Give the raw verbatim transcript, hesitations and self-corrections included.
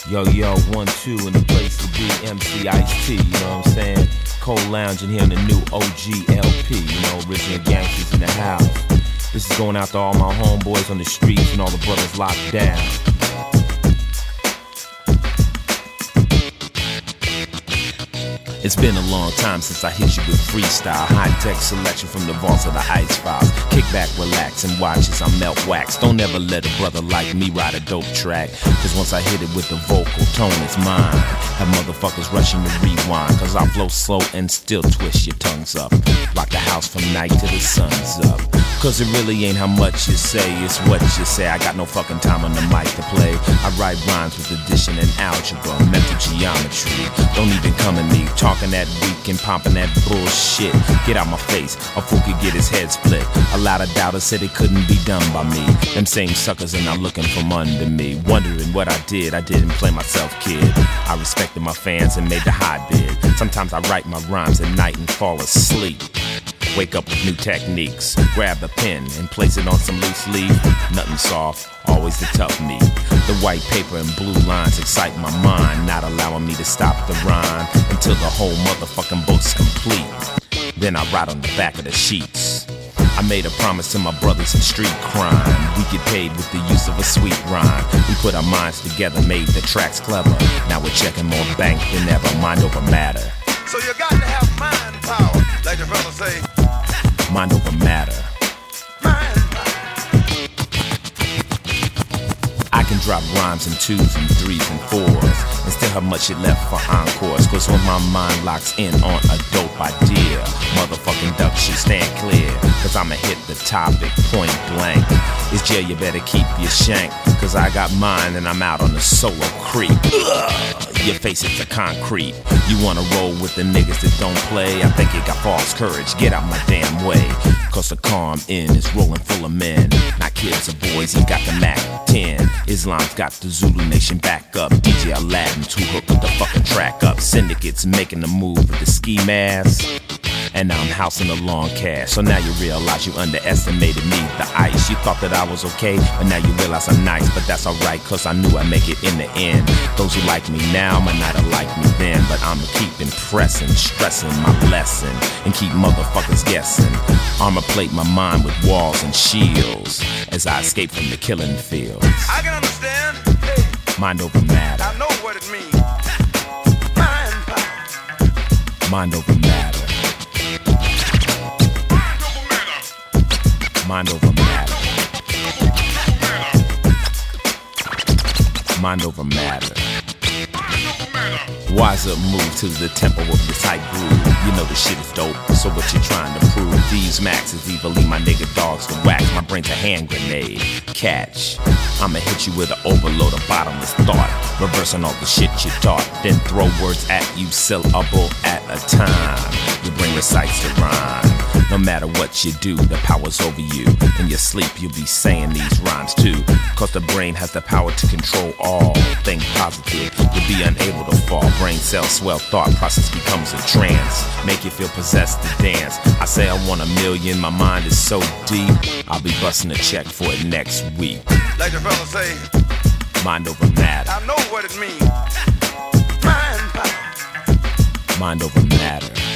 Yo, yo, one, two, in the place to be, M C Ice-T, you know what I'm saying? Cold lounging here in the new O G L P, you know, original gangsters in the house. This is going out to all my homeboys on the streets and all the brothers locked down. It's been a long time since I hit you with freestyle. High-tech selection from the vaults of the Ice Files. Kick back, relax, and watch as I melt wax. Don't ever let a brother like me ride a dope track, cause once I hit it with the vocal tone, it's mine. Have motherfuckers rushing to rewind, cause I flow slow and still twist your tongues up. Rock the house from night till the sun's up. Cause it really ain't how much you say, it's what you say. I got no fucking time on the mic to play. I write rhymes with addition and algebra, mental geometry. Don't even come at me talking that weak and pumping that bullshit. Get out my face, a fool could get his head split. A lot of doubters said it couldn't be done by me. Them same suckers are now looking from under me, wondering what I did. I didn't play myself, kid. I respected my fans and made the high bid. Sometimes I write my rhymes at night and fall asleep. Wake up with new techniques, grab a pen and place it on some loose leaf. Nothing soft, always the tough meat. The white paper and blue lines excite my mind, not allowing me to stop the rhyme until the whole motherfucking book's complete. Then I write on the back of the sheets. I made a promise to my brothers in street crime. We get paid with the use of a sweet rhyme. We put our minds together, made the tracks clever. Now we're checking more bank than ever, mind over matter. So you got to have mind power, like the fellas say. Mind over matter. Mind power. I can drop rhymes in twos and threes and fours and still have much shit left for encores. Cause when my mind locks in on a dope idea, motherfucking duck shit stand clear. Cause I'ma hit the topic point blank. It's jail, you better keep your shank. Cause I got mine and I'm out on the solo creep. Ugh, your face is the concrete. You wanna roll with the niggas that don't play? I think you got false courage, get out my damn way. Cause the calm in is rolling full of men. Not kids or boys, he got the Mac ten. Islam's got the Zulu Nation back up. D J Aladdin's who hooked the fucking track up. Syndicates making the move with the ski mask. And now I'm housing the long cash. So now you realize you underestimated me. The ice, you thought that I was okay, but now you realize I'm nice. But that's alright, cause I knew I'd make it in the end. Those who like me now might not have liked me then, but I'ma keep impressing, stressing my lesson, and keep motherfuckers guessing. Armor plate my mind with walls and shields as I escape from the killing fields. I can understand. Hey, mind over matter. I know what it means. Mind power. Mind over matter. Mind over matter. Mind over matter. Wise up, move to the tempo of the tight groove. You know the shit is dope, so what you trying to prove? These maxes either leave my nigga dogs to wax. My brain's a hand grenade. Catch. I'ma hit you with an overload of bottomless thought, reversing all the shit you taught. Then throw words at you, syllable at a time. You bring recites to rhyme. No matter what you do, the power's over you. In your sleep, you'll be saying these rhymes too. Cause the brain has the power to control all. Think positive, you'll be unable to fall. Brain cells swell, thought process becomes a trance. Make you feel possessed to dance. I say I want a million, my mind is so deep. I'll be busting a check for it next week. Like the fellas say, mind over matter. I know what it means. Mind power. Mind over matter.